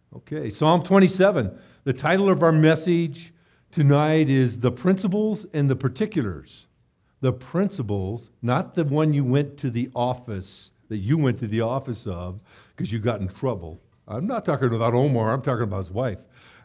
Okay, Psalm 27. The title of our message tonight is The Principles and the Particulars. The principles, not the one you went to the office, that you went to the office of because you got in trouble. I'm not talking about Omar, I'm talking about his wife.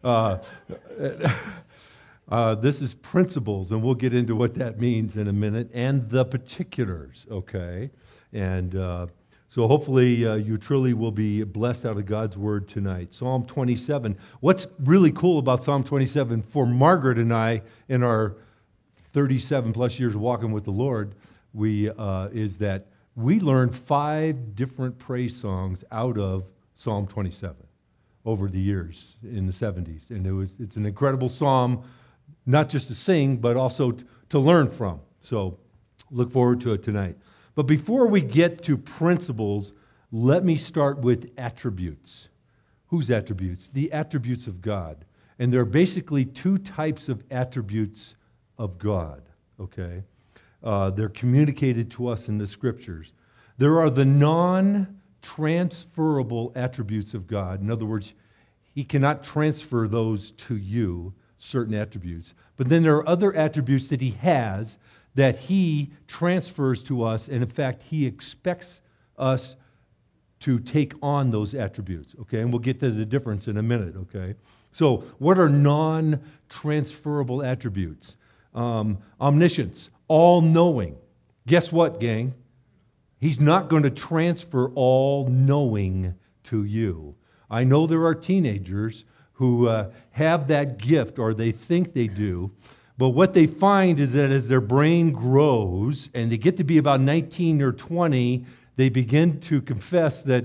This is principles, and we'll get into what that means in a minute, and the particulars, okay? And so hopefully you truly will be blessed out of God's word tonight. Psalm 27. What's really cool about Psalm 27 for Margaret and I in our 37 plus years of walking with the Lord, is that we learned 5 different praise songs out of Psalm 27 over the years in the 70s. And it's an incredible psalm, not just to sing, but also to learn from. So look forward to it tonight. But before we get to principles, let me start with attributes. Whose attributes? The attributes of God. And there are basically 2 types of attributes of God, okay? They're communicated to us in the Scriptures. There are the non-transferable attributes of God. In other words, He cannot transfer those to you, certain attributes. But then there are other attributes that He has that He transfers to us, and in fact, He expects us to take on those attributes, okay? And we'll get to the difference in a minute, okay? So what are non-transferable attributes? Omniscience, all-knowing. Guess what, gang? He's not going to transfer all-knowing to you. I know there are teenagers who have that gift, or they think they do, but what they find is that as their brain grows and they get to be about 19 or 20, they begin to confess that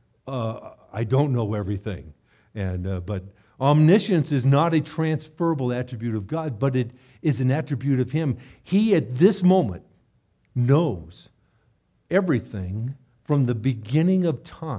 I don't know everything. But omniscience is not a transferable attribute of God, but it is an attribute of Him. He, at this moment, knows everything from the beginning of time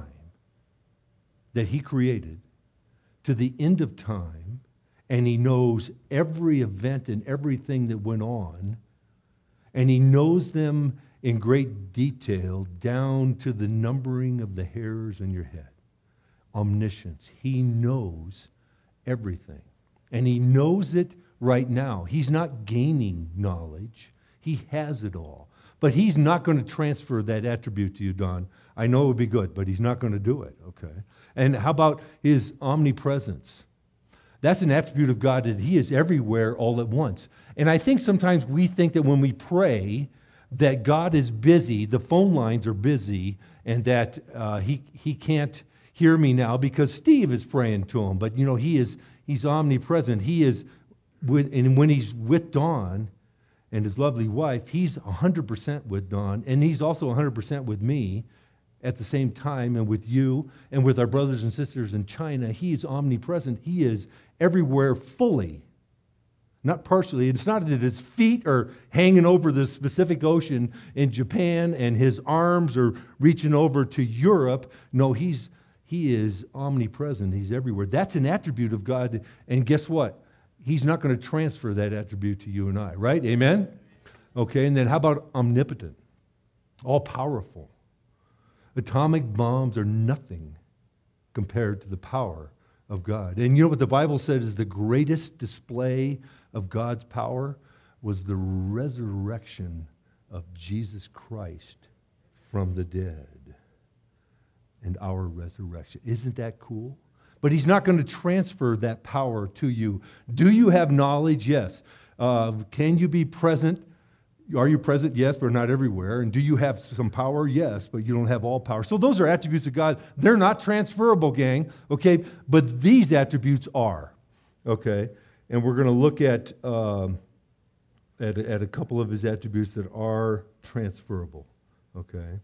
that He created to the end of time, and He knows every event and everything that went on, and He knows them in great detail down to the numbering of the hairs on your head. Omniscience. He knows everything, and He knows it right now. He's not gaining knowledge. He has it all. But He's not going to transfer that attribute to you, Don. I know it would be good, but He's not going to do it, okay? And how about His omnipresence? That's an attribute of God, that He is everywhere all at once. And I think sometimes we think that when we pray that God is busy, the phone lines are busy, and that he can't hear me now because Steve is praying to Him. But, He's omnipresent. He is, and when He's with Dawn and His lovely wife, He's 100% with Dawn, and He's also 100% with me at the same time, and with you, and with our brothers and sisters in China. He is omnipresent. He is everywhere fully, not partially. It's not that His feet are hanging over the Pacific Ocean in Japan and His arms are reaching over to Europe. No, He is omnipresent. He's everywhere. That's an attribute of God, and guess what? He's not going to transfer that attribute to you and I, right? Amen? Okay, and then how about omnipotent? All-powerful. Atomic bombs are nothing compared to the power of God. And you know what the Bible said is the greatest display of God's power was the resurrection of Jesus Christ from the dead and our resurrection. Isn't that cool? But He's not going to transfer that power to you. Do you have knowledge? Yes. Can you be present? Are you present? Yes, but not everywhere. And do you have some power? Yes, but you don't have all power. So those are attributes of God. They're not transferable, gang, okay? But these attributes are, okay? And we're going to look at a couple of His attributes that are transferable, okay?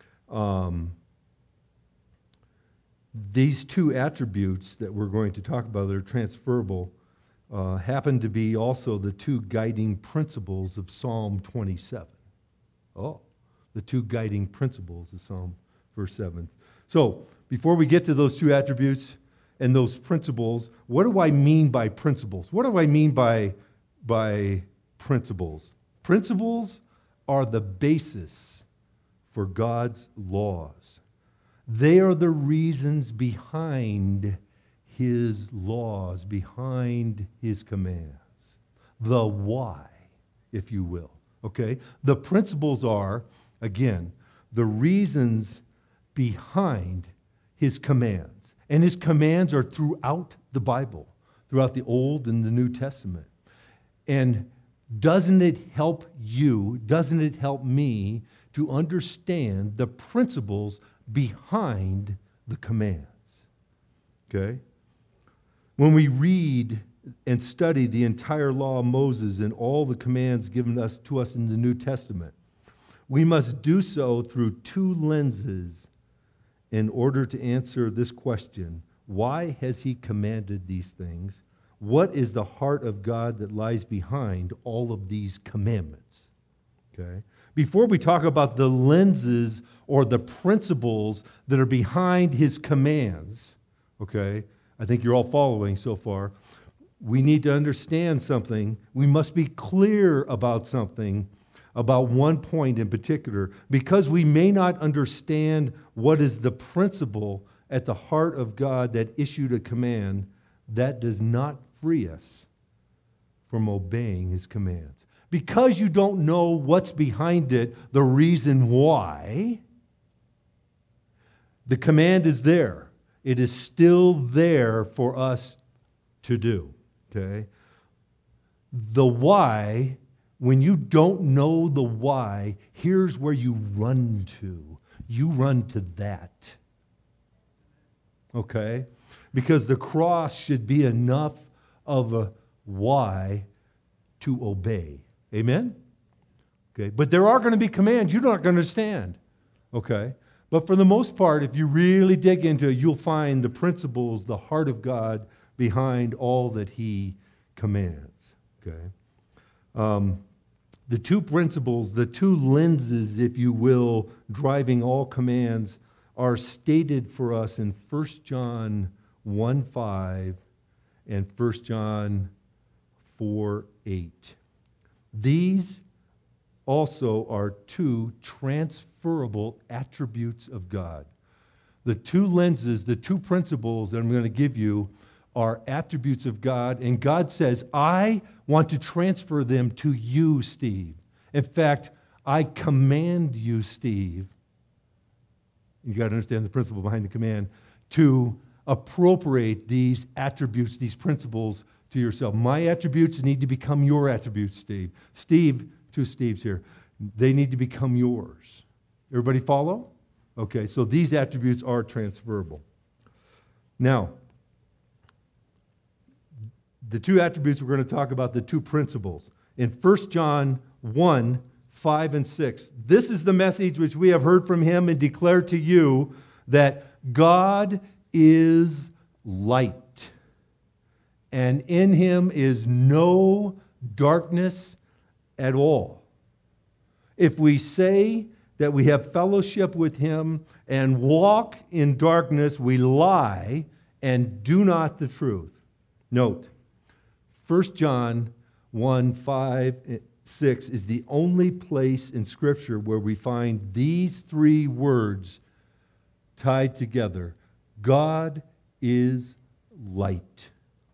These 2 attributes that we're going to talk about that are transferable happen to be also the 2 guiding principles of Psalm 27. Oh, the 2 guiding principles of Psalm verse 7. So, before we get to those 2 attributes and those principles, what do I mean by principles? What do I mean by principles? Principles are the basis for God's laws. They are the reasons behind his laws, behind his commands. The why, if you will. Okay? The principles are, again, the reasons behind his commands. And his commands are throughout the Bible, throughout the Old and the New Testament. And doesn't it help you, doesn't it help me to understand the principles behind the commands? Okay? When we read and study the entire law of Moses and all the commands given to us in the New Testament, we must do so through two lenses in order to answer this question: why has he commanded these things? What is the heart of God that lies behind all of these commandments? Okay? Before we talk about the lenses or the principles that are behind his commands, okay, I think you're all following so far, we need to understand something. We must be clear about something, about one point in particular, because we may not understand what is the principle at the heart of God that issued a command. That does not free us from obeying his commands. Because you don't know what's behind it, the reason why, the command is there. It is still there for us to do. Okay? The why, when you don't know the why, here's where you run to. You run to that. Okay? Because the cross should be enough of a why to obey. Amen? Okay? But there are going to be commands you're not going to understand. Okay? But for the most part, if you really dig into it, you'll find the principles, the heart of God behind all that he commands. Okay? The two principles, the two lenses, if you will, driving all commands are stated for us in 1 John 1:5 and 1 John 4:8. These also are two transferable attributes of God. The two lenses, the two principles that I'm going to give you are attributes of God, and God says, I want to transfer them to you, Steve. In fact, I command you, Steve, you got to understand the principle behind the command, to appropriate these attributes, these principles to yourself. My attributes need to become your attributes, Steve. Steve, two Steves here, they need to become yours. Everybody follow? Okay, so these attributes are transferable. Now, the two attributes we're going to talk about, the two principles. In 1 John 1:5 and 6, this is the message which we have heard from him and declared to you, that God is light, and in him is no darkness at all. If we say that we have fellowship with him and walk in darkness, we lie and do not the truth. Note, 1 John 1:5, 6 is the only place in Scripture where we find these three words tied together. God is light.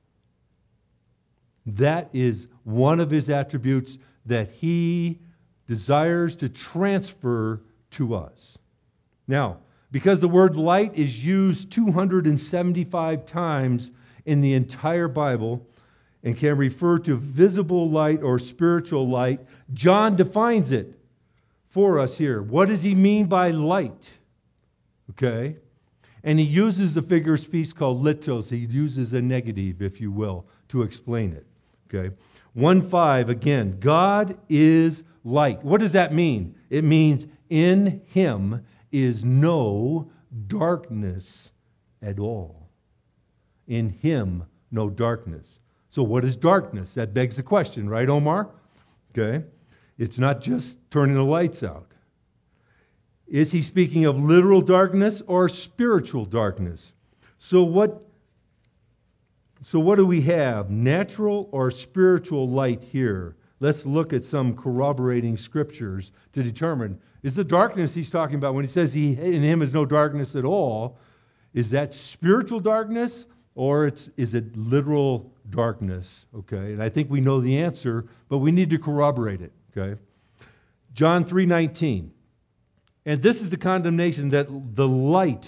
That is one of his attributes that he desires to transfer to us. Now, because the word light is used 275 times in the entire Bible and can refer to visible light or spiritual light, John defines it for us here. What does he mean by light? Okay? And he uses the figure of speech called litos. He uses a negative, if you will, to explain it. Okay? 1:5, again, God is light. What does that mean? It means in him is no darkness at all. In him, no darkness. So what is darkness? That begs the question, right, Omar? Okay. It's not just turning the lights out. Is he speaking of literal darkness or spiritual darkness? So what do we have? Natural or spiritual light here? Let's look at some corroborating scriptures to determine, is the darkness he's talking about when he says in him is no darkness at all, is that spiritual darkness or is it literal darkness? Okay, and I think we know the answer, but we need to corroborate it. Okay, John 3:19, and this is the condemnation, that the light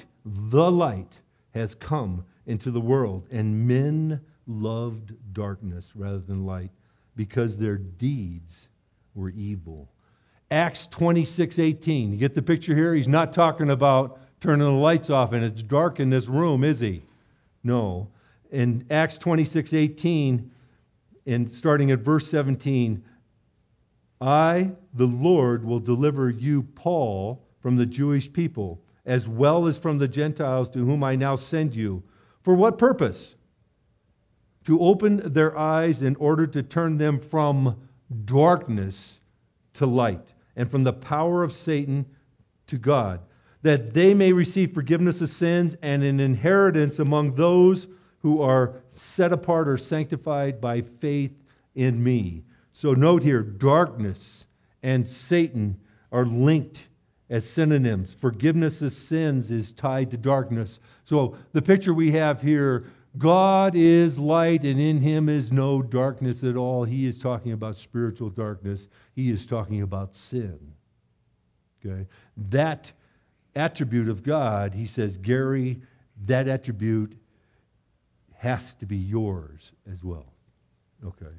has come into the world, and men loved darkness rather than light, because their deeds were evil. Acts 26:18. You get the picture here? He's not talking about turning the lights off and it's dark in this room, is he? No. In Acts 26:18, and starting at verse 17, I, the Lord, will deliver you, Paul, from the Jewish people, as well as from the Gentiles to whom I now send you. For what purpose? To open their eyes in order to turn them from darkness to light, and from the power of Satan to God, that they may receive forgiveness of sins and an inheritance among those who are set apart or sanctified by faith in me. So note here, darkness and Satan are linked as synonyms. Forgiveness of sins is tied to darkness. So the picture we have here, God is light and in him is no darkness at all. He is talking about spiritual darkness. He is talking about sin. Okay? That attribute of God, he says, Gary, that attribute has to be yours as well. Okay.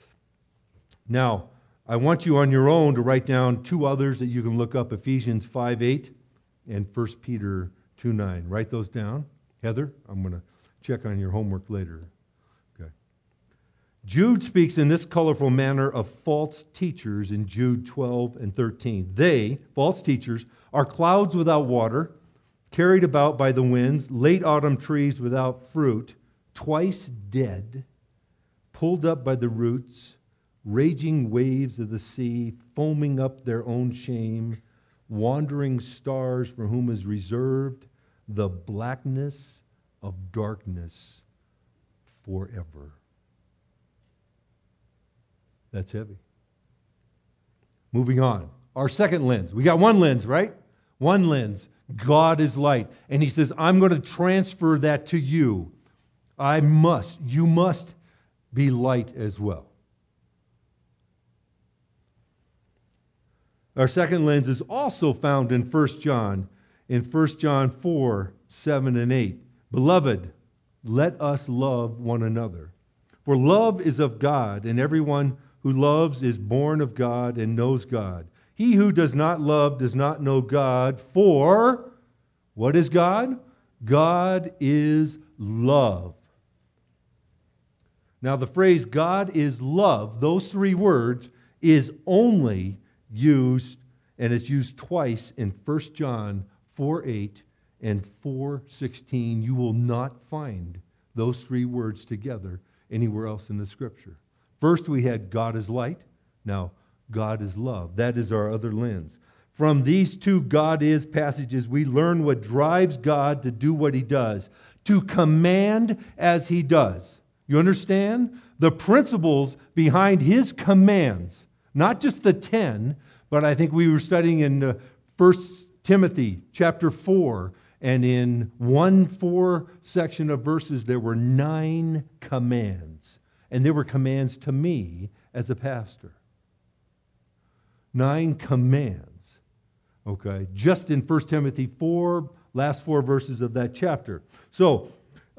Now, I want you on your own to write down two others that you can look up, Ephesians 5:8 and 1 Peter 2:9. Write those down. Heather, I'm going to check on your homework later. Okay. Jude speaks in this colorful manner of false teachers in Jude 12 and 13. They, false teachers, are clouds without water, carried about by the winds, late autumn trees without fruit, twice dead, pulled up by the roots, raging waves of the sea, foaming up their own shame, wandering stars for whom is reserved the blackness of darkness forever. That's heavy. Moving on. Our second lens. We got one lens, right? One lens. God is light. And he says, I'm going to transfer that to you. You must be light as well. Our second lens is also found in 1 John, in 1 John 4, 7 and 8. Beloved, let us love one another. For love is of God, and everyone who loves is born of God and knows God. He who does not love does not know God, for what is God? God is love. Now the phrase God is love, those three words, is only used, and it's used twice in 1 John 4:8 and 4:16. You will not find those three words together anywhere else in the Scripture. First we had God is light. Now God is love. That is our other lens. From these two God is passages, we learn what drives God to do what he does, to command as he does. You understand? The principles behind his commands, not just the 10, but I think we were studying in 1 Timothy chapter 4, and in 1:4 section of verses, there were 9 commands. And they were commands to me as a pastor. 9 commands. Okay? Just in 1 Timothy 4, last 4 verses of that chapter. So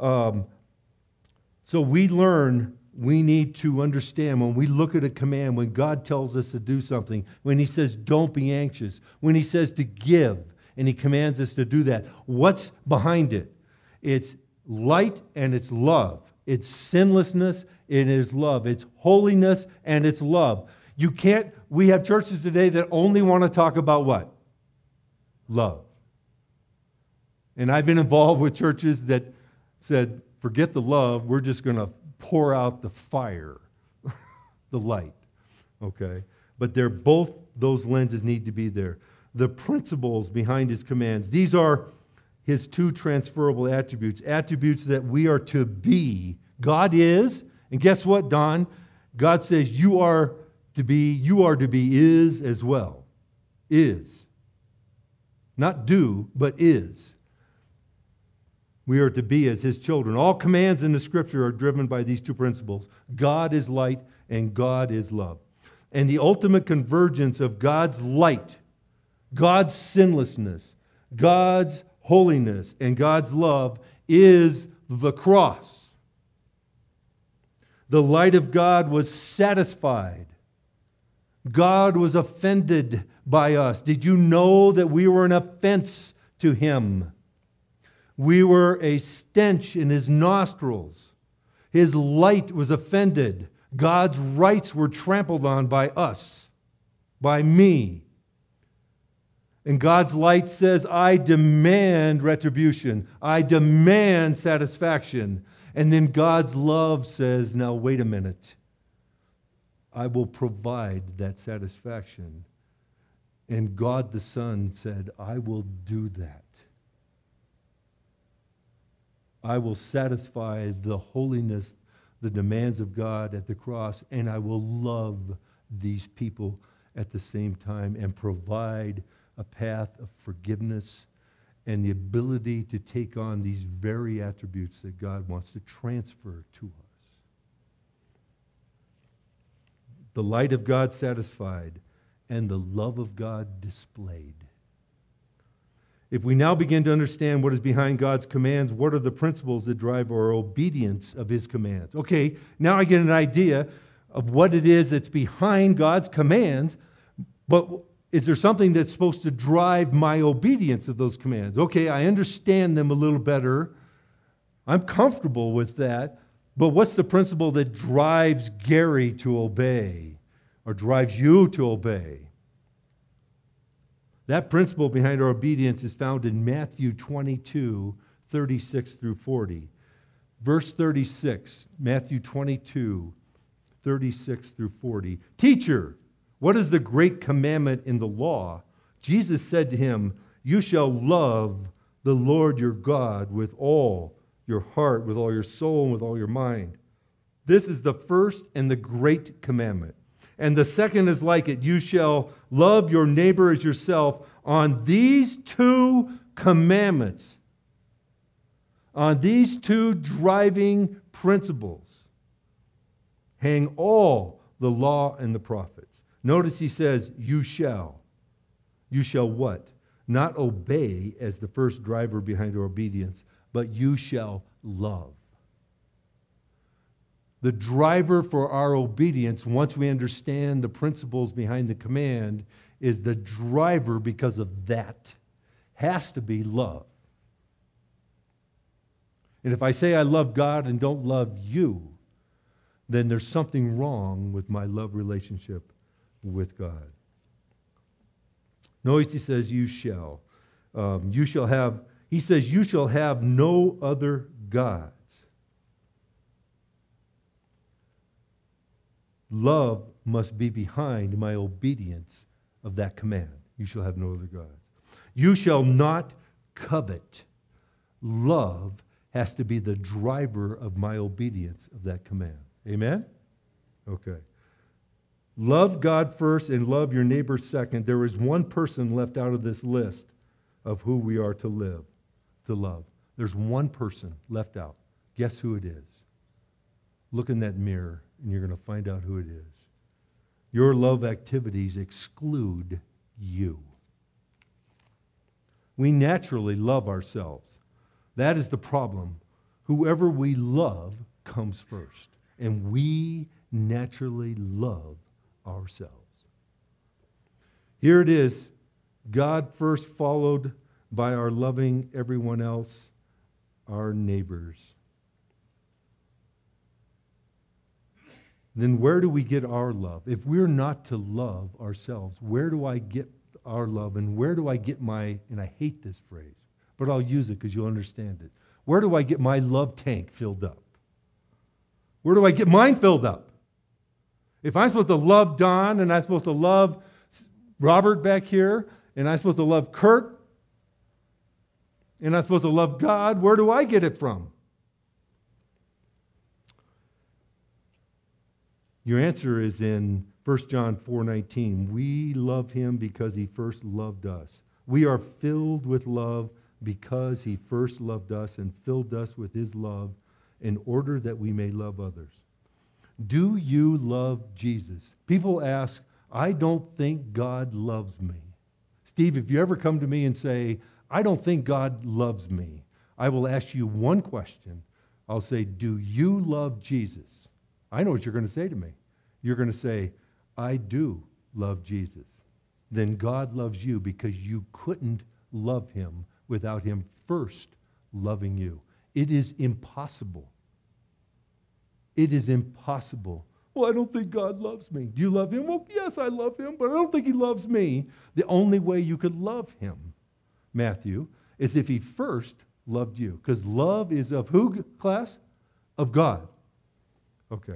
we learn, we need to understand when we look at a command, when God tells us to do something, when he says don't be anxious, when he says to give, and he commands us to do that, what's behind it? It's light and it's love. It's sinlessness, it is love. It's holiness and it's love. We have churches today that only want to talk about what? Love. And I've been involved with churches that said, forget the love, we're just going to pour out the fire, the light. Okay? But both those lenses need to be there. The principles behind his commands, these are his 2 transferable attributes that we are to be. God is, and guess what, Don? God says you are to be is as well. Is. Not do, but is. we are to be as his children. All commands in the Scripture are driven by these two principles. God is light and God is love. And the ultimate convergence of God's light, God's sinlessness, God's holiness, and God's love is the cross. The light of God was satisfied. God was offended by us. Did you know that we were an offense to him? We were a stench in his nostrils. His light was offended. God's rights were trampled on by us, by me. And God's light says, I demand retribution. I demand satisfaction. And then God's love says, now wait a minute. I will provide that satisfaction. And God the Son said, I will do that. I will satisfy the holiness, the demands of God at the cross, and I will love these people at the same time and provide a path of forgiveness and the ability to take on these very attributes that God wants to transfer to us. The light of God satisfied and the love of God displayed. If we now begin to understand what is behind God's commands, what are the principles that drive our obedience of his commands? Okay, now I get an idea of what it is that's behind God's commands, but is there something that's supposed to drive my obedience of those commands? Okay, I understand them a little better. I'm comfortable with that, but what's the principle that drives Gary to obey or drives you to obey? That principle behind our obedience is found in Matthew 22, 36 through 40. Verse 36, Matthew 22, 36 through 40. Teacher, what is the great commandment in the law? Jesus said to him, you shall love the Lord your God with all your heart, with all your soul, and with all your mind. This is the first and the great commandment. And the second is like it. You shall love your neighbor as yourself. On these two commandments, on these two driving principles, hang all the law and the prophets. Notice he says, you shall. You shall what? Not obey as the first driver behind our obedience, but you shall love. The driver for our obedience, once we understand the principles behind the command, is the driver because of that. Has to be love. And if I say I love God and don't love you, then there's something wrong with my love relationship with God. Notice he says, you shall. You shall have, he says, you shall have no other gods. Love must be behind my obedience of that command. You shall have no other gods. You shall not covet. Love has to be the driver of my obedience of that command. Amen? Okay. Love God first and love your neighbor second. There is one person left out of this list of who we are to love. There's one person left out. Guess who it is? Look in that mirror and you're going to find out who it is. Your love activities exclude you. We naturally love ourselves. That is the problem. Whoever we love comes first. And we naturally love ourselves. Here it is. God first, followed by our loving everyone else, our neighbors. Then where do we get our love? If we're not to love ourselves, where do I get our love? And where do I get my, and I hate this phrase, but I'll use it because you'll understand it. Where do I get my love tank filled up? Where do I get mine filled up? If I'm supposed to love Don, and I'm supposed to love Robert back here, and I'm supposed to love Kurt, and I'm supposed to love God, where do I get it from? Your answer is in 1 John 4:19. We love him because he first loved us. We are filled with love because he first loved us and filled us with his love in order that we may love others. Do you love Jesus? People ask, I don't think God loves me. Steve, if you ever come to me and say, I don't think God loves me, I will ask you one question. I'll say, do you love Jesus? I know what you're going to say to me. You're going to say, I do love Jesus. Then God loves you because you couldn't love him without him first loving you. It is impossible. It is impossible. Well, I don't think God loves me. Do you love him? Well, yes, I love him, but I don't think he loves me. The only way you could love him, Matthew, is if he first loved you. Because love is of who, class? Of God. Okay.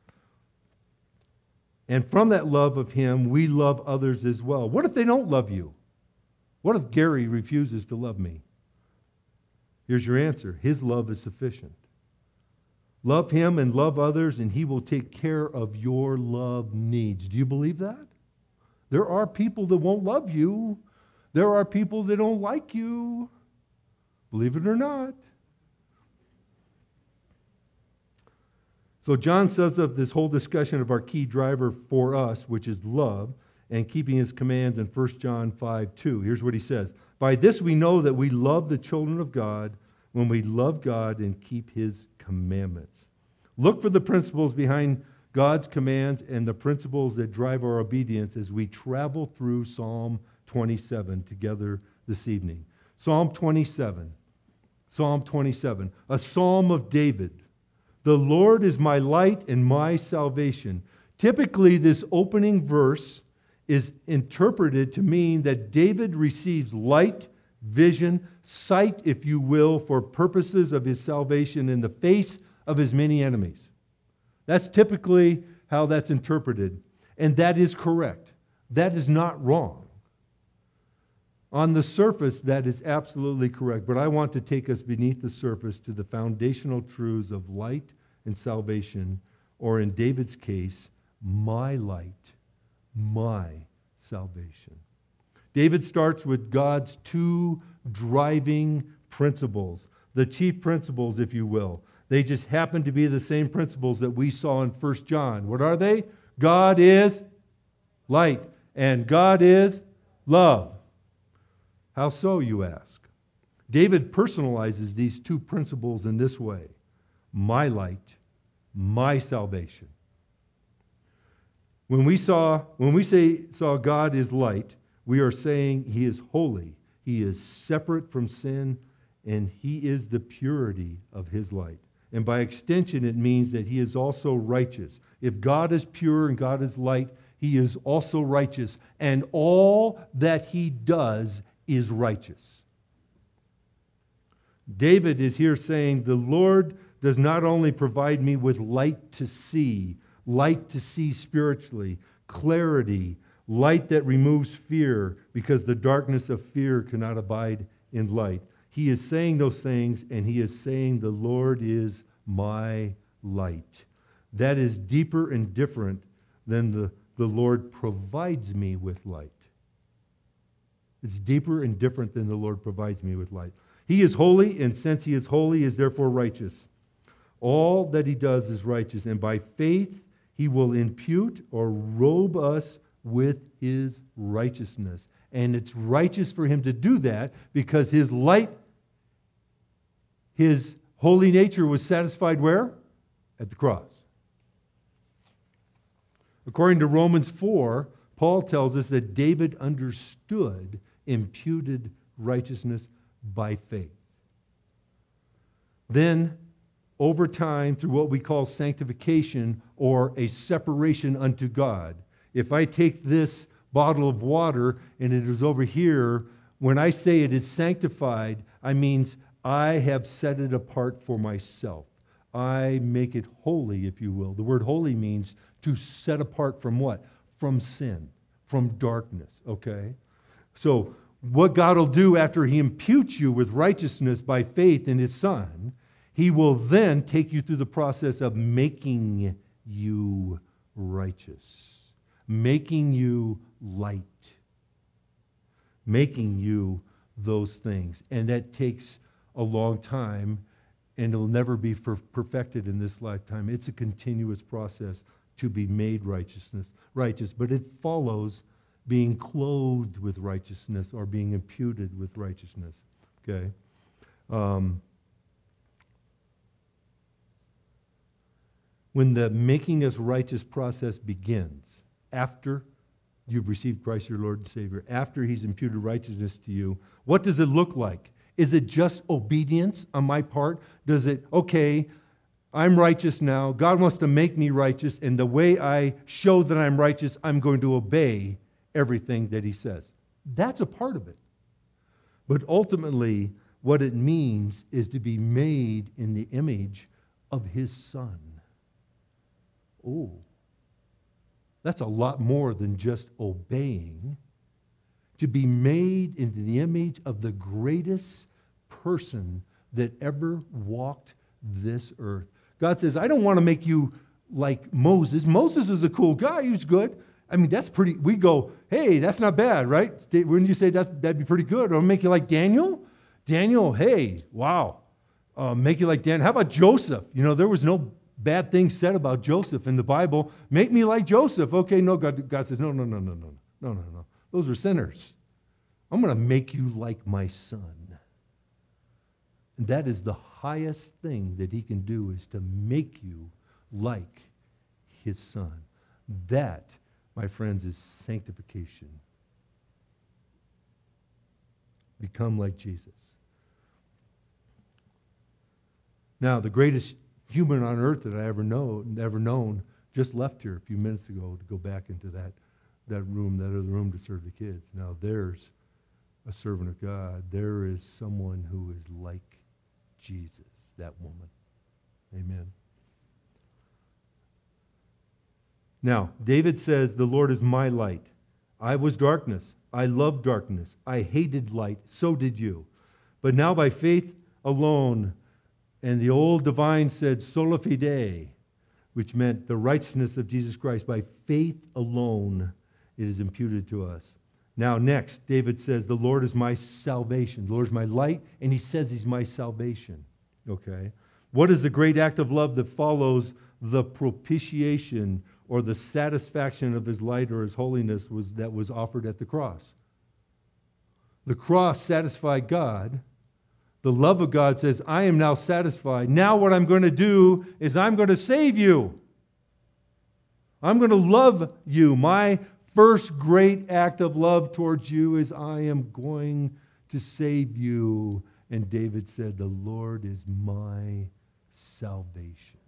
And from that love of him, we love others as well. What if they don't love you? What if Gary refuses to love me? Here's your answer. His love is sufficient. Love him and love others, and he will take care of your love needs. Do you believe that? There are people that won't love you. There are people that don't like you. Believe it or not. So John says of this whole discussion of our key driver for us, which is love, and keeping his commands in 1 John 5:2. Here's what he says. By this we know that we love the children of God when we love God and keep his commandments. Look for the principles behind God's commands and the principles that drive our obedience as we travel through Psalm 27 together this evening. Psalm 27, a psalm of David. The Lord is my light and my salvation. Typically, this opening verse is interpreted to mean that David receives light, vision, sight, if you will, for purposes of his salvation in the face of his many enemies. That's typically how that's interpreted, and that is correct. That is not wrong. On the surface, that is absolutely correct, but I want to take us beneath the surface to the foundational truths of light and salvation, or in David's case, my light, my salvation. David starts with God's two driving principles, the chief principles, if you will. They just happen to be the same principles that we saw in 1 John. What are they? God is light, and God is love. How so, you ask? David personalizes these two principles in this way. My light, my salvation. When we saw God is light, we are saying he is holy, he is separate from sin, and he is the purity of his light. And by extension, it means that he is also righteous. If God is pure and God is light, he is also righteous, and all that he does is righteous. David is here saying, the Lord does not only provide me with light to see spiritually, clarity, light that removes fear, because the darkness of fear cannot abide in light. He is saying those things, and he is saying, the Lord is my light. That is deeper and different than the Lord provides me with light. It's deeper and different than the Lord provides me with light. He is holy, and since he is holy, he is therefore righteous. All that he does is righteous, and by faith he will impute or robe us with his righteousness. And it's righteous for him to do that because his light, his holy nature was satisfied where? At the cross. According to Romans 4, Paul tells us that David understood imputed righteousness by faith. Then, over time, through what we call sanctification or a separation unto God, if I take this bottle of water and it is over here, when I say it is sanctified, I mean I have set it apart for myself. I make it holy, if you will. The word holy means to set apart from what? From sin, from darkness, okay? So what God will do after he imputes you with righteousness by faith in his Son, he will then take you through the process of making you righteous, making you light, making you those things. And that takes a long time, and it'll never be perfected in this lifetime. It's a continuous process to be made righteous, but it follows being clothed with righteousness or being imputed with righteousness. Okay? When the making us righteous process begins, after you've received Christ your Lord and Savior, after He's imputed righteousness to you, what does it look like? Is it just obedience on my part? Does it, okay, I'm righteous now, God wants to make me righteous, and the way I show that I'm righteous, I'm going to obey everything that He says. That's a part of it. But ultimately, what it means is to be made in the image of His Son. Oh, that's a lot more than just obeying. To be made into the image of the greatest person that ever walked this earth. God says, I don't want to make you like Moses. Moses is a cool guy. He was good. I mean, that's pretty, we go, hey, that's not bad, right? Wouldn't you say that'd be pretty good? Or make you like Daniel? Daniel, hey, wow. Make you like Daniel. How about Joseph? You know, there was no bad things said about Joseph in the Bible. Make me like Joseph. Okay, no, God says, no. Those are sinners. I'm going to make you like my son. And that is the highest thing that He can do, is to make you like His Son. That, my friends, is sanctification. Become like Jesus. Now, the greatest human on earth that I ever known, just left here a few minutes ago to go back into that room, that other room to serve the kids. Now, there's a servant of God. There is someone who is like Jesus, that woman. Amen. Now, David says, the Lord is my light. I was darkness. I loved darkness. I hated light. So did you. But now by faith alone, and the old divine said, sola fide, which meant the righteousness of Jesus Christ. By faith alone, it is imputed to us. Now, next, David says, the Lord is my salvation. The Lord is my light, and he says He's my salvation. Okay? What is the great act of love that follows the propitiation or the satisfaction of His light or His holiness that was offered at the cross? The cross satisfied God. The love of God says, I am now satisfied. Now what I'm going to do is I'm going to save you. I'm going to love you. My first great act of love towards you is I am going to save you. And David said, the Lord is my salvation.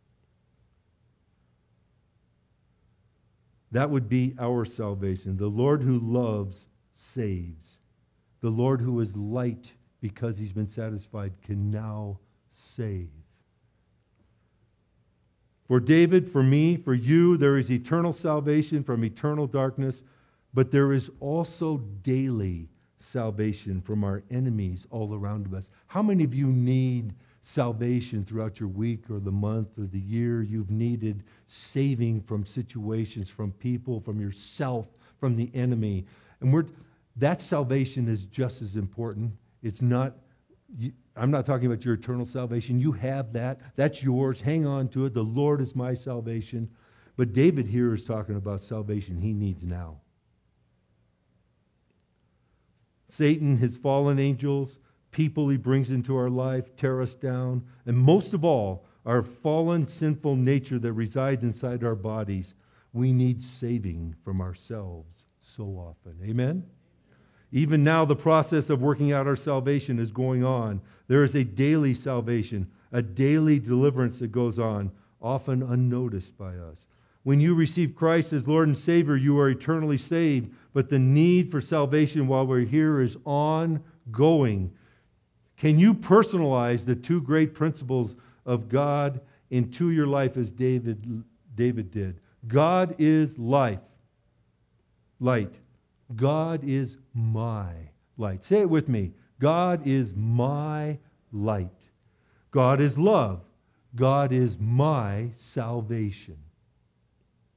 That would be our salvation. The Lord who loves saves. The Lord who is light, because He's been satisfied, can now save. For David, for me, for you, there is eternal salvation from eternal darkness, but there is also daily salvation from our enemies all around us. How many of you need salvation throughout your week or the month or the year? You've needed saving from situations, from people, from yourself, from the enemy. And that salvation is just as important. It's not, I'm not talking about your eternal salvation. You have that. That's yours. Hang on to it. The Lord is my salvation. But David here is talking about salvation he needs now. Satan, his fallen angels, people he brings into our life, tear us down. And most of all, our fallen, sinful nature that resides inside our bodies. We need saving from ourselves so often. Amen? Even now, the process of working out our salvation is going on. There is a daily salvation, a daily deliverance that goes on, often unnoticed by us. When you receive Christ as Lord and Savior, you are eternally saved, but the need for salvation while we're here is ongoing. Can you personalize the two great principles of God into your life as David did? God is light. God is my light. Say it with me. God is my light. God is love. God is my salvation.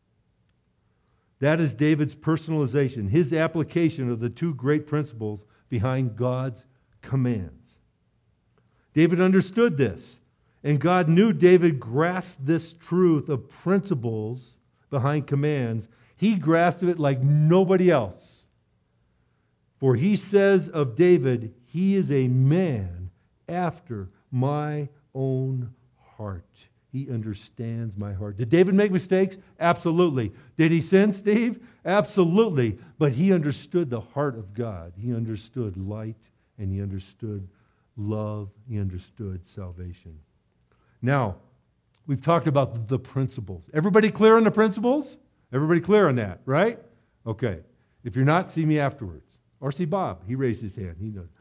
That is David's personalization, his application of the two great principles behind God's commands. David understood this, and God knew David grasped this truth of principles behind commands. He grasped it like nobody else. For he says of David, he is a man after my own heart. He understands my heart. Did David make mistakes? Absolutely. Did he sin, Steve? Absolutely. But he understood the heart of God. He understood light, and he understood love. He understood salvation. Now, we've talked about the principles. Everybody clear on the principles? Everybody clear on that, right? Okay. If you're not, see me afterwards. Or see Bob. He raised his hand. He knows.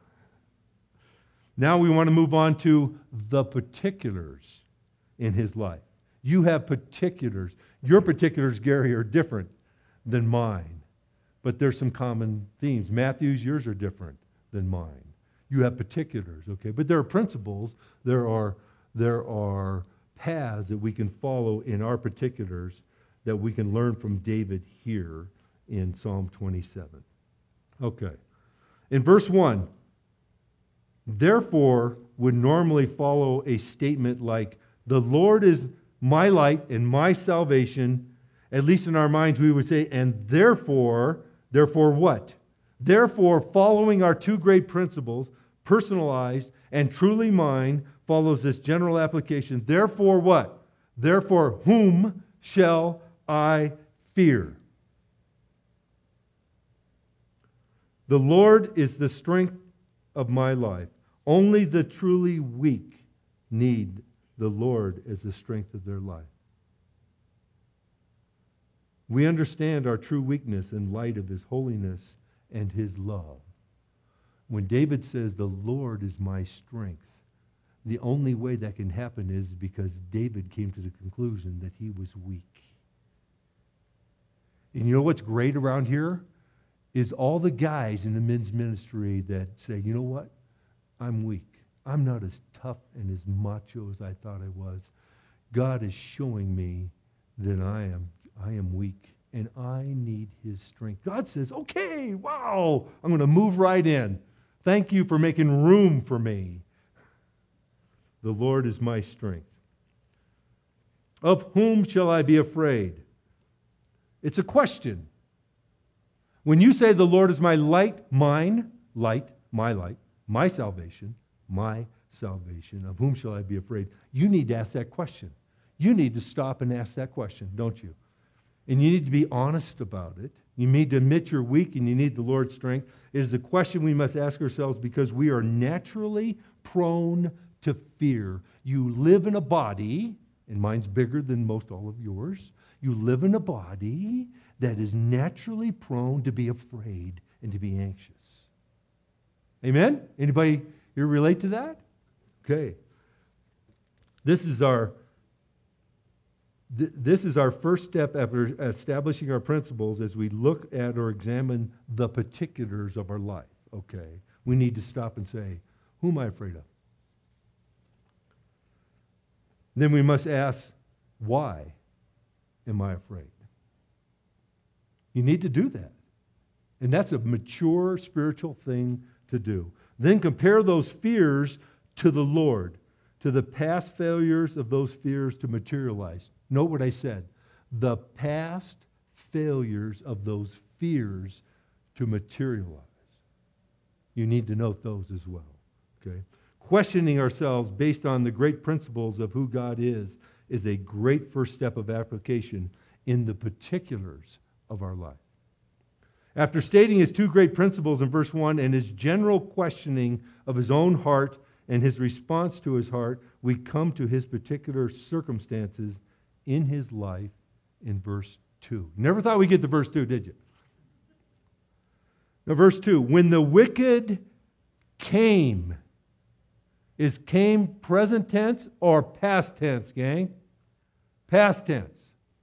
Now we want to move on to the particulars in his life. You have particulars. Your particulars, Gary, are different than mine. But there's some common themes. Matthew's, yours are different than mine. You have particulars, okay? But there are principles. There are paths that we can follow in our particulars that we can learn from David here in Psalm 27. Okay. In verse 1, therefore would normally follow a statement like, the Lord is my light and my salvation. At least in our minds we would say, and therefore what? Therefore, following our two great principles, personalized and truly mine, follows this general application. Therefore what? Therefore, whom shall I fear? The Lord is the strength of my life. Only the truly weak need the Lord as the strength of their life. We understand our true weakness in light of His holiness and His love. When David says, the Lord is my strength, the only way that can happen is because David came to the conclusion that he was weak. And you know what's great around here? Is all the guys in the men's ministry that say, you know what? I'm weak. I'm not as tough and as macho as I thought I was. God is showing me that I am weak and I need His strength. God says, okay, wow, I'm going to move right in. Thank you for making room for me. The Lord is my strength. Of whom shall I be afraid? It's a question. When you say the Lord is my light, my salvation, of whom shall I be afraid? You need to ask that question. You need to stop and ask that question, don't you? And you need to be honest about it. You need to admit you're weak and you need the Lord's strength. It is a question we must ask ourselves because we are naturally prone to fear. You live in a body, and mine's bigger than most all of yours. You live in a body that is naturally prone to be afraid and to be anxious. Amen? Anybody here relate to that? Okay. This is our first step after establishing our principles as we look at or examine the particulars of our life. Okay. We need to stop and say, who am I afraid of? Then we must ask, why am I afraid? You need to do that. And that's a mature spiritual thing to do. Then compare those fears to the Lord, to the past failures of those fears to materialize. Note what I said. The past failures of those fears to materialize. You need to note those as well. Okay? Questioning ourselves based on the great principles of who God is a great first step of application in the particulars of our life. After stating his two great principles in verse 1 and his general questioning of his own heart and his response to his heart, we come to his particular circumstances in his life in verse 2. Never thought we'd get to verse 2, did you? Now, verse 2, when the wicked came, is came present tense or past tense, gang? Past tense.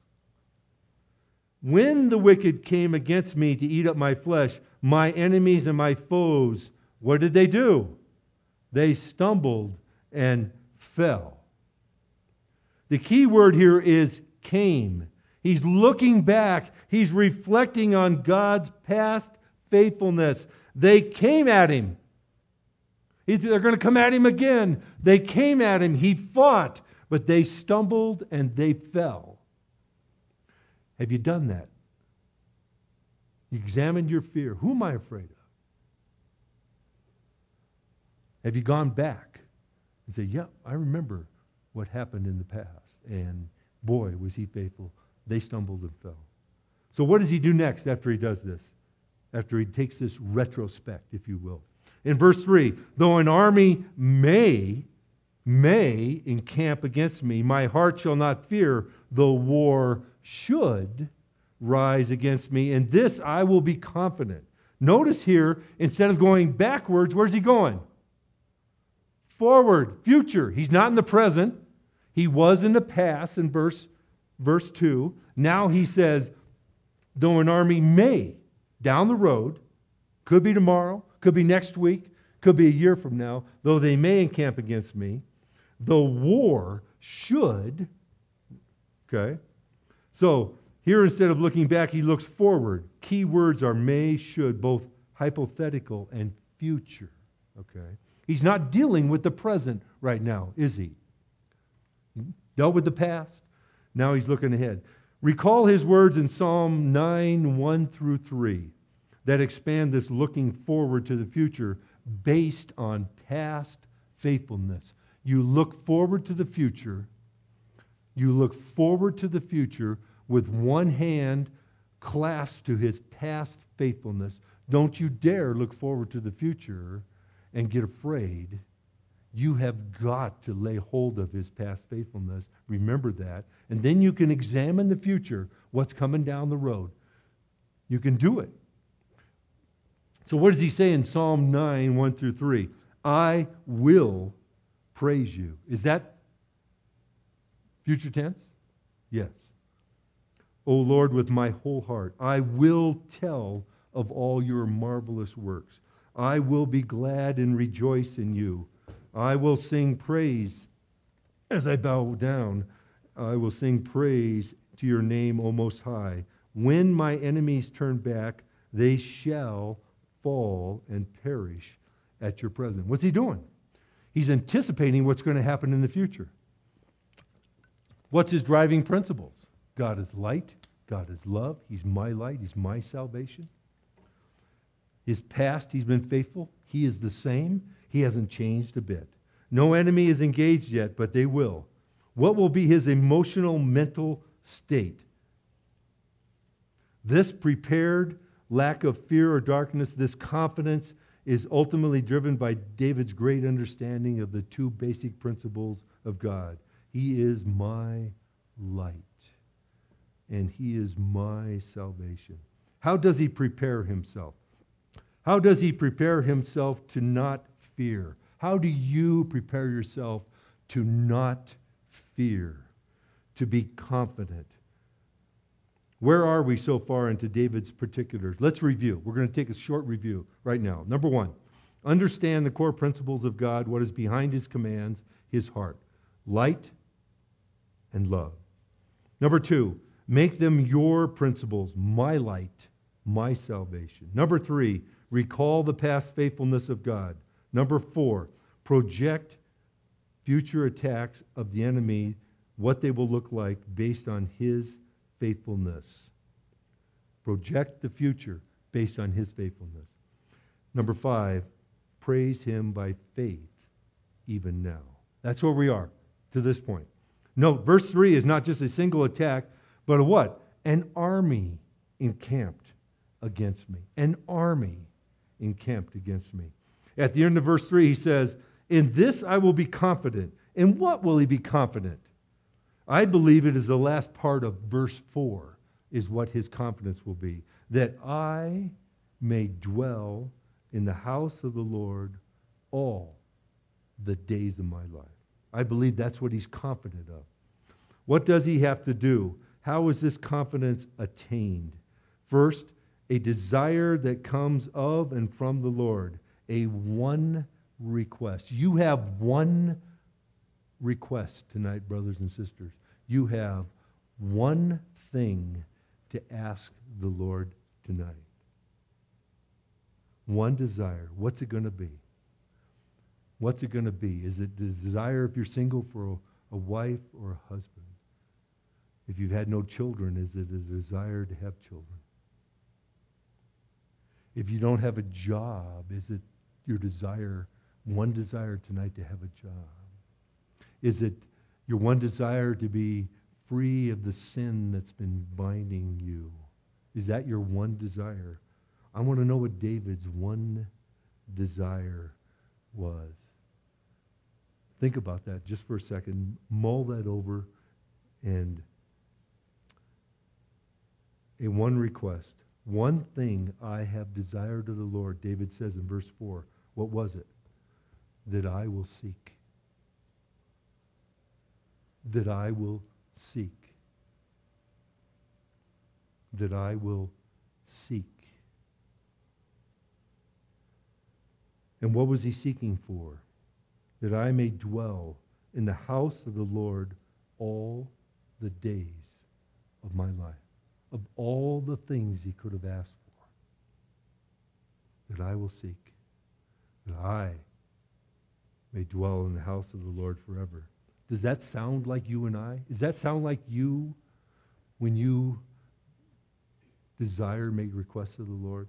When the wicked came against me to eat up my flesh, my enemies and my foes, what did they do? They stumbled and fell. The key word here is came. He's looking back. He's reflecting on God's past faithfulness. They came at him. They're going to come at him again. They came at him. He fought, but they stumbled and they fell. Have you done that? You examined your fear. Who am I afraid of? Have you gone back and said, yeah, I remember what happened in the past. And boy, was he faithful. They stumbled and fell. So what does he do next after he does this? After he takes this retrospect, if you will. In verse 3, though an army may encamp against me, my heart shall not fear, though war should rise against me. In this I will be confident. Notice here, instead of going backwards, where's he going? Forward, future. He's not in the present. He was in the past in verse 2. Now he says, though an army may, down the road, could be tomorrow, could be next week, could be a year from now, though they may encamp against me, though war should, okay? So here instead of looking back, he looks forward. Key words are may, should, both hypothetical and future, okay? He's not dealing with the present right now, is he? Dealt with the past. Now he's looking ahead. Recall his words in Psalm 9, 1 through 3 that expand this looking forward to the future based on past faithfulness. You look forward to the future. You look forward to the future with one hand clasped to his past faithfulness. Don't you dare look forward to the future and get afraid. You have got to lay hold of his past faithfulness. Remember that. And then you can examine the future, what's coming down the road. You can do it. So what does he say in Psalm 9, 1 through 3? I will praise you. Is that future tense? Yes. O Lord, with my whole heart, I will tell of all your marvelous works. I will be glad and rejoice in you. I will sing praise as I bow down. I will sing praise to your name, O Most High. When my enemies turn back, they shall fall and perish at your presence. What's he doing? He's anticipating what's going to happen in the future. What's his driving principles? God is light. God is love. He's my light. He's my salvation. His past, he's been faithful. He is the same. He hasn't changed a bit. No enemy is engaged yet, but they will. What will be his emotional, mental state? This prepared lack of fear or darkness, this confidence is ultimately driven by David's great understanding of the two basic principles of God. He is my light, and he is my salvation. How does he prepare himself? How does he prepare himself to not fear? How do you prepare yourself to not fear, to be confident? Where are we so far into David's particulars? Let's review. We're going to take a short review right now. Number one, understand the core principles of God, what is behind his commands, his heart. Light and love. Number two, make them your principles, my light, my salvation. Number three, recall the past faithfulness of God. Number four, project future attacks of the enemy, what they will look like based on his faithfulness. Project the future based on his faithfulness. Number five, praise him by faith even now. That's where we are to this point. Note, verse 3 is not just a single attack, but a what? An army encamped against me. An army encamped against me. At the end of verse 3, he says, in this I will be confident. In what will he be confident? I believe it is the last part of verse 4 is what his confidence will be. That I may dwell in the house of the Lord all the days of my life. I believe that's what he's confident of. What does he have to do? How is this confidence attained? First, a desire that comes of and from the Lord. A one request. You have one request tonight, brothers and sisters. You have one thing to ask the Lord tonight. One desire. What's it going to be? What's it going to be? Is it the desire, if you're single, for a wife or a husband? If you've had no children, is it a desire to have children? If you don't have a job, is it your desire, one desire tonight to have a job? Is it your one desire to be free of the sin that's been binding you? Is that your one desire? I want to know what David's one desire was. Think about that just for a second. Mull that over, and in one request, one thing I have desired of the Lord, David says in verse 4. What was it? That I will seek. That I will seek. That I will seek. And what was he seeking for? That I may dwell in the house of the Lord all the days of my life. Of all the things he could have asked for, that I will seek, that I may dwell in the house of the Lord forever. Does that sound like you and I? Does that sound like you when you desire, make requests of the Lord?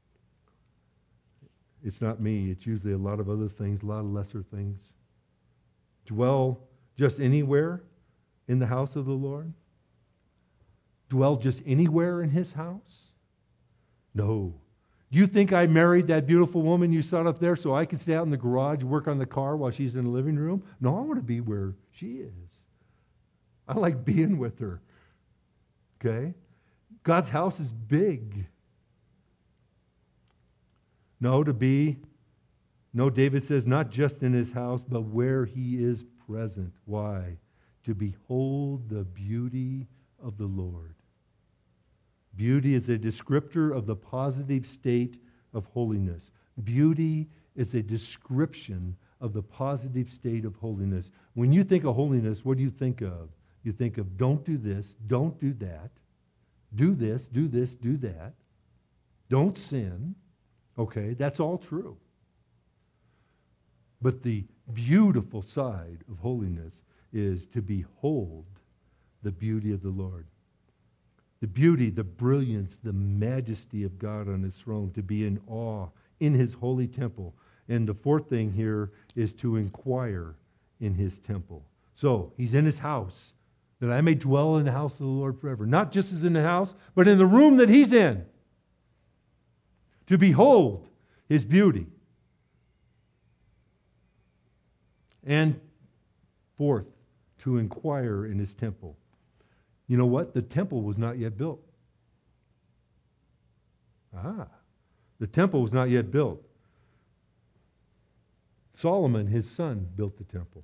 It's not me. It's usually a lot of other things, a lot of lesser things. Dwell just anywhere in the house of the Lord? Dwell just anywhere in his house? No. Do you think I married that beautiful woman you saw up there so I could stay out in the garage, work on the car while she's in the living room? No, I want to be where she is. I like being with her. Okay? God's house is big. No, David says, not just in his house, but where he is present. Why? To behold the beauty of the Lord. Beauty is a descriptor of the positive state of holiness. Beauty is a description of the positive state of holiness. When you think of holiness, what do you think of? You think of don't do this, don't do that. Do this, do this, do that. Don't sin. Okay, that's all true. But the beautiful side of holiness is to behold the beauty of the Lord. The beauty, the brilliance, the majesty of God on his throne, to be in awe in his holy temple. And the fourth thing here is to inquire in his temple. So, he's in his house, that I may dwell in the house of the Lord forever. Not just as in the house, but in the room that he's in. To behold his beauty. And fourth, to inquire in his temple. You know what? The temple was not yet built. The temple was not yet built. Solomon, his son, built the temple.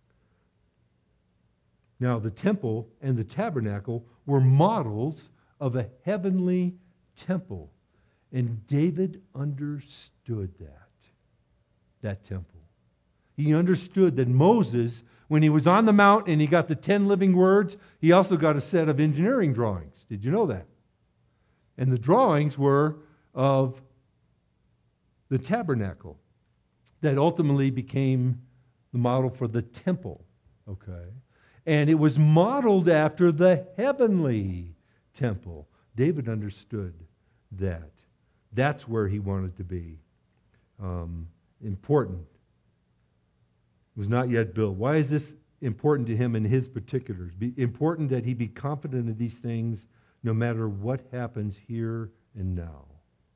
Now, the temple and the tabernacle were models of a heavenly temple. And David understood that temple. He understood that Moses, when he was on the mount and he got the 10 living words, he also got a set of engineering drawings. Did you know that? And the drawings were of the tabernacle that ultimately became the model for the temple. Okay? And it was modeled after the heavenly temple. David understood that. That's where he wanted to be. Important. It was not yet built. Why is this important to him in his particulars? Important that he be confident of these things no matter what happens here and now.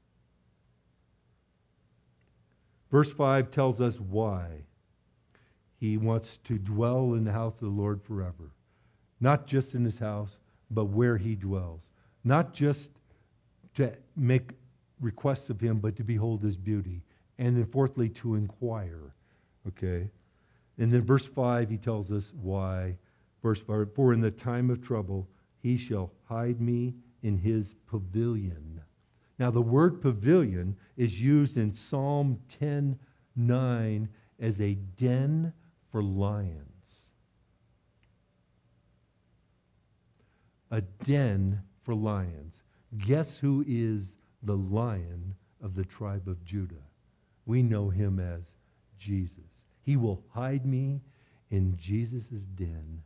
Verse 5 tells us why he wants to dwell in the house of the Lord forever. Not just in his house, but where he dwells. Not just to make requests of him, but to behold his beauty. And then fourthly, to inquire. Okay? And then verse 5, he tells us why. Verse 5, for in the time of trouble, he shall hide me in his pavilion. Now, the word pavilion is used in Psalm 10:9 as a den for lions. A den for lions. Guess who is the lion of the tribe of Judah. We know him as Jesus. He will hide me in Jesus' den.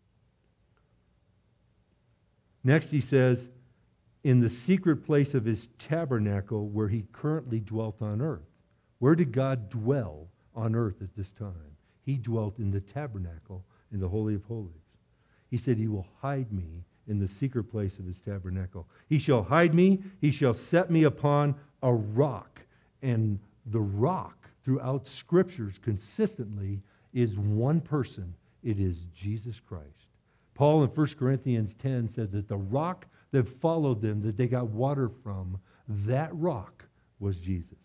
Next he says, in the secret place of his tabernacle where he currently dwelt on earth. Where did God dwell on earth at this time? He dwelt in the tabernacle in the Holy of Holies. He said, he will hide me in the secret place of his tabernacle. He shall hide me, he shall set me upon a rock. And the rock throughout scriptures consistently is one person. It is Jesus Christ. Paul in 1 Corinthians 10 said that the rock that followed them, that they got water from, that rock was Jesus.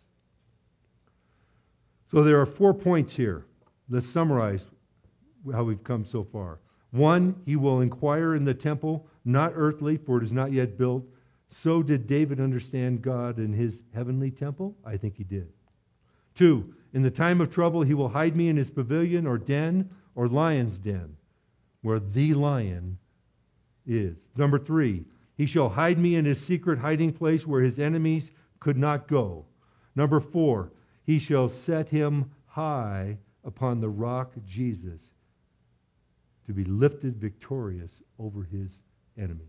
So there are 4 points here. Let's summarize how we've come so far. 1, he will inquire in the temple, not earthly, for it is not yet built. So did David understand God in his heavenly temple? I think he did. 2, in the time of trouble, he will hide me in his pavilion or den or lion's den, where the lion is. Number 3, he shall hide me in his secret hiding place where his enemies could not go. Number 4, he shall set him high upon the rock Jesus to be lifted victorious over his enemies.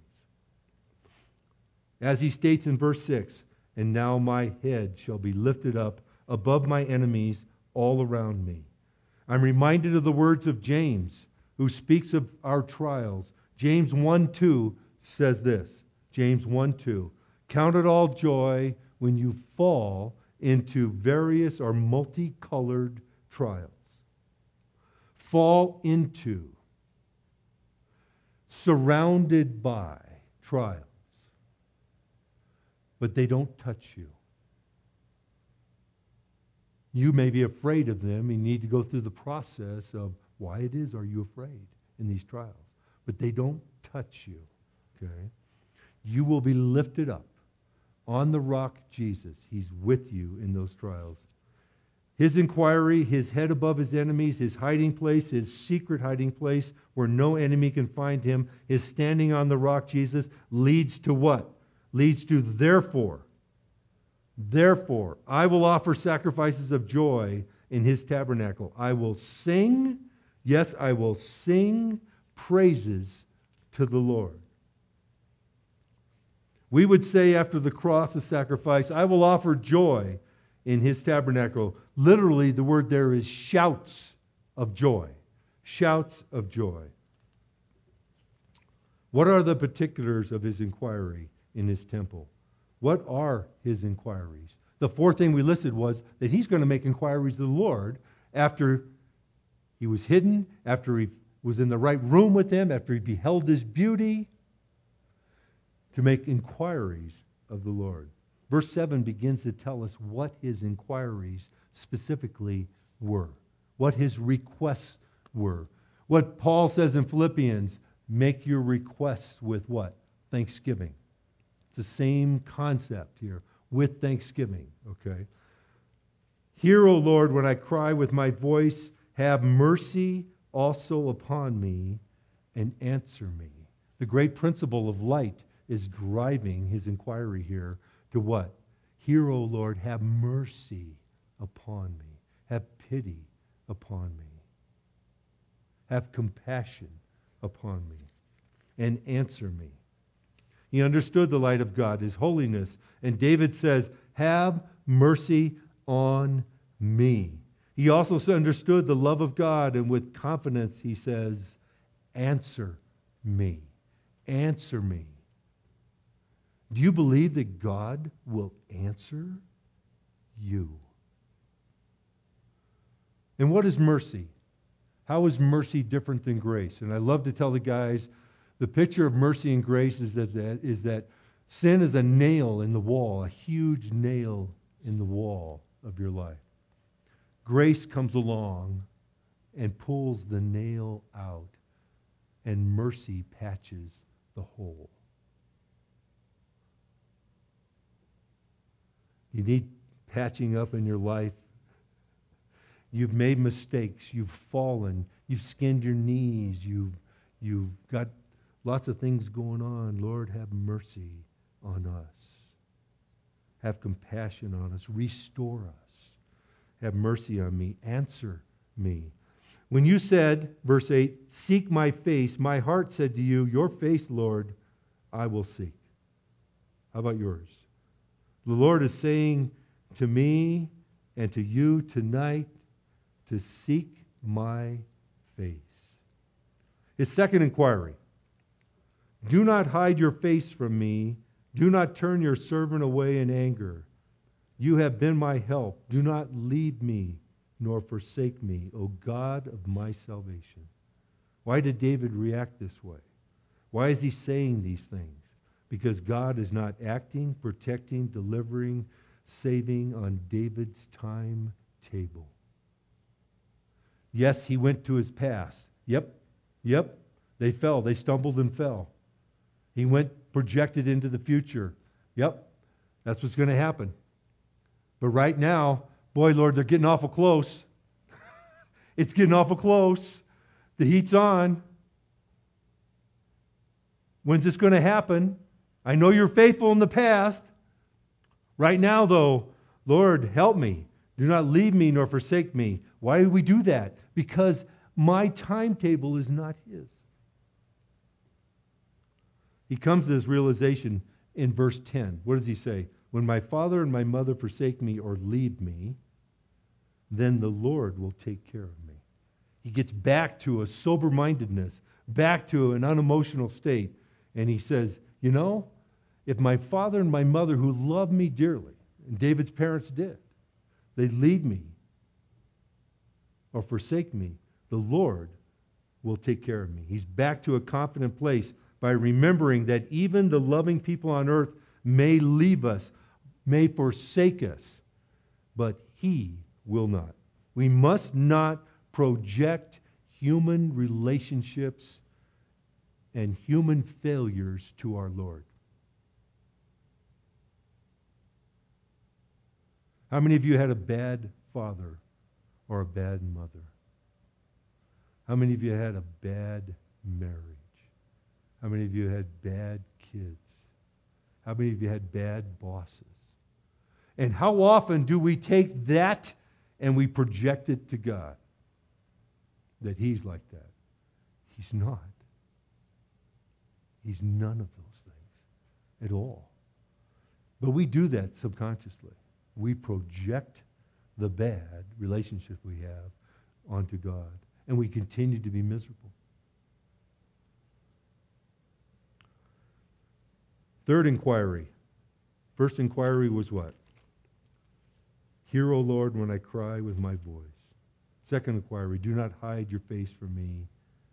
As he states in verse 6, and now my head shall be lifted up above my enemies all around me. I'm reminded of the words of James, who speaks of our trials. James 1:2 says this. James 1:2. Count it all joy when you fall into various or multicolored trials. Fall into, surrounded by trials. But they don't touch you. You may be afraid of them. You need to go through the process of why it is are you afraid in these trials. But they don't touch you. Okay? You will be lifted up on the rock Jesus. He's with you in those trials. His inquiry, his head above his enemies, his hiding place, his secret hiding place where no enemy can find him, his standing on the rock Jesus leads to what? Leads to therefore, I will offer sacrifices of joy in his tabernacle. I will sing, yes, I will sing praises to the Lord. We would say after the cross of sacrifice, I will offer joy in his tabernacle. Literally, the word there is shouts of joy. Shouts of joy. What are the particulars of his inquiry in his temple? What are his inquiries? The fourth thing we listed was that he's going to make inquiries to the Lord after he was hidden, after he was in the right room with him, after he beheld his beauty, to make inquiries of the Lord. Verse 7 begins to tell us what his inquiries specifically were, what his requests were. What Paul says in Philippians, make your requests with what? Thanksgiving. It's the same concept here, with thanksgiving, okay? Hear, O Lord, when I cry with my voice, have mercy also upon me and answer me. The great principle of light is driving his inquiry here to what? Hear, O Lord, have mercy upon me. Have pity upon me. Have compassion upon me. And answer me. He understood the light of God, his holiness. And David says, have mercy on me. He also understood the love of God, and with confidence he says, answer me. Answer me. Do you believe that God will answer you? And what is mercy? How is mercy different than grace? And I love to tell the guys, the picture of mercy and grace is that sin is a nail in the wall, a huge nail in the wall of your life. Grace comes along and pulls the nail out, and mercy patches the hole. You need patching up in your life. You've made mistakes. You've fallen. You've skinned your knees. You've got lots of things going on. Lord, have mercy on us. Have compassion on us. Restore us. Have mercy on me. Answer me. When you said, verse 8, seek my face, my heart said to you, your face, Lord, I will seek. How about yours? The Lord is saying to me and to you tonight to seek my face. His second inquiry, do not hide your face from me. Do not turn your servant away in anger. You have been my help. Do not leave me nor forsake me, O God of my salvation. Why did David react this way? Why is he saying these things? Because God is not acting, protecting, delivering, saving on David's timetable. Yes, he went to his past. Yep. They fell. They stumbled and fell. He went projected into the future. Yep. That's what's going to happen. But right now, boy, Lord, they're getting awful close. It's getting awful close. The heat's on. When's this going to happen? I know you're faithful in the past. Right now, though, Lord, help me. Do not leave me nor forsake me. Why do we do that? Because my timetable is not his. He comes to this realization in verse 10. What does he say? When my father and my mother forsake me or leave me, then the Lord will take care of me. He gets back to a sober-mindedness, back to an unemotional state. And he says, you know, if my father and my mother who love me dearly, and David's parents did, they leave me or forsake me, the Lord will take care of me. He's back to a confident place by remembering that even the loving people on earth may leave us, may forsake us, but he will not. We must not project human relationships and human failures to our Lord. How many of you had a bad father or a bad mother? How many of you had a bad marriage? How many of you had bad kids? How many of you had bad bosses? And how often do we take that and we project it to God? That he's like that. He's not. He's none of those things at all. But we do that subconsciously. We project the bad relationship we have onto God. And we continue to be miserable. Third inquiry. First inquiry was what? Hear, O Lord, when I cry with my voice. Second inquiry, do not hide your face from me.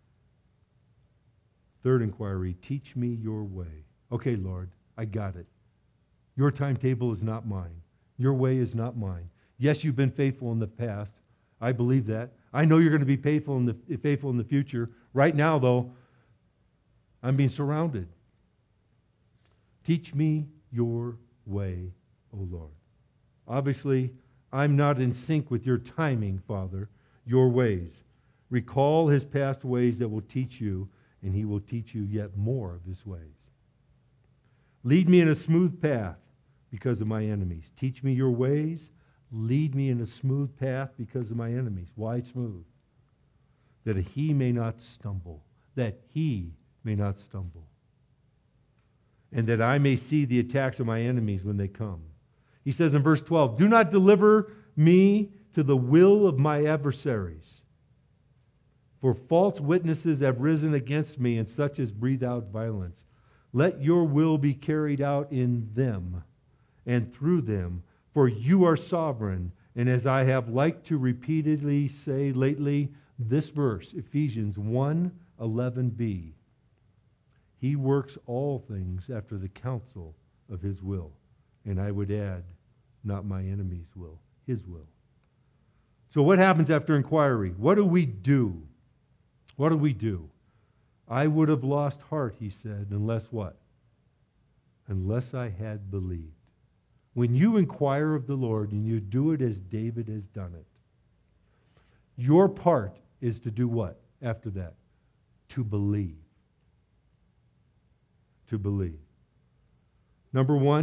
Third inquiry, teach me your way. Okay, Lord, I got it. Your timetable is not mine. Your way is not mine. Yes, you've been faithful in the past. I believe that. I know you're going to be faithful in the future. Right now, though, I'm being surrounded. Teach me your way, O Lord. Obviously, I'm not in sync with your timing, Father, your ways. Recall his past ways that will teach you, and he will teach you yet more of his ways. Lead me in a smooth path because of my enemies. Teach me your ways. Lead me in a smooth path because of my enemies. Why smooth? That he may not stumble. That he may not stumble. And that I may see the attacks of my enemies when they come. He says in verse 12, do not deliver me to the will of my adversaries. For false witnesses have risen against me, and such as breathe out violence. Let your will be carried out in them and through them, for you are sovereign. And as I have liked to repeatedly say lately, this verse, Ephesians 1:11b, he works all things after the counsel of his will. And I would add, not my enemy's will, his will. So what happens after inquiry? What do we do? What do we do? I would have lost heart, he said, unless what? Unless I had believed. When you inquire of the Lord and you do it as David has done it, your part is to do what after that? To believe. To believe. Number one,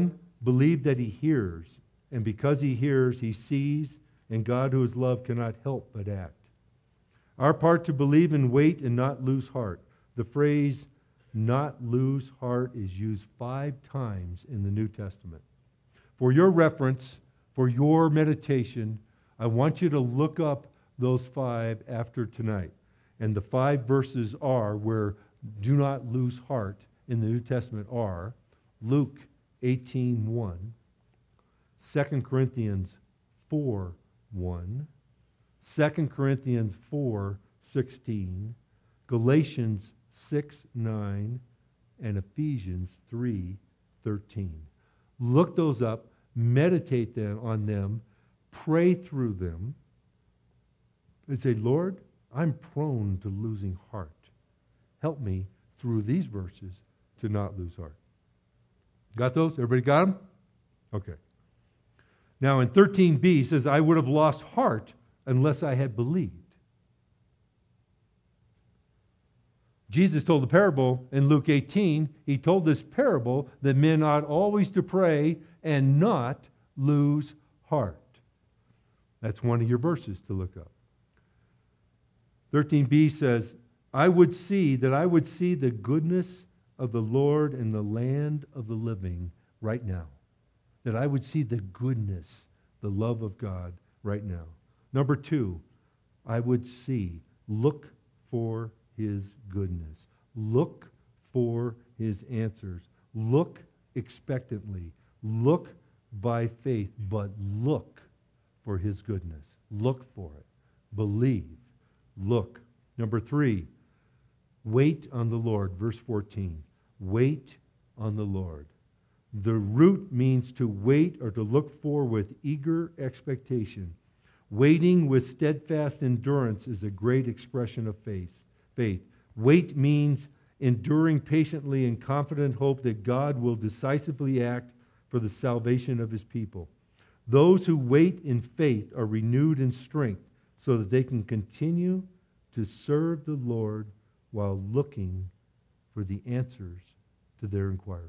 Believe that he hears, and because he hears, he sees, and God who is love cannot help but act. Our part to believe and wait and not lose heart. The phrase not lose heart is used 5 times in the New Testament. For your reference, for your meditation, I want you to look up those 5 after tonight. And the 5 verses are where do not lose heart in the New Testament are Luke 18:1, 2 Corinthians 4:1, 2 Corinthians 4:16, Galatians 6:9, and Ephesians 3:13. Look those up, meditate on them, pray through them, and say, Lord, I'm prone to losing heart. Help me through these verses to not lose heart. Got those? Everybody got them? Okay. Now in 13b, it says, I would have lost heart unless I had believed. Jesus told the parable in Luke 18. He told this parable that men ought always to pray and not lose heart. That's one of your verses to look up. 13b says, I would see the goodness of the Lord in the land of the living right now. That I would see the goodness, the love of God right now. Number 2, I would look for his goodness. Look for his answers. Look expectantly. Look by faith, but look for his goodness. Look for it. Believe. Look. Number 3, wait on the Lord. Verse 14. Wait on the Lord. The root means to wait or to look for with eager expectation. Waiting with steadfast endurance is a great expression of faith. Wait means enduring patiently in confident hope that God will decisively act for the salvation of his people. Those who wait in faith are renewed in strength so that they can continue to serve the Lord while looking for the answers to their inquiry.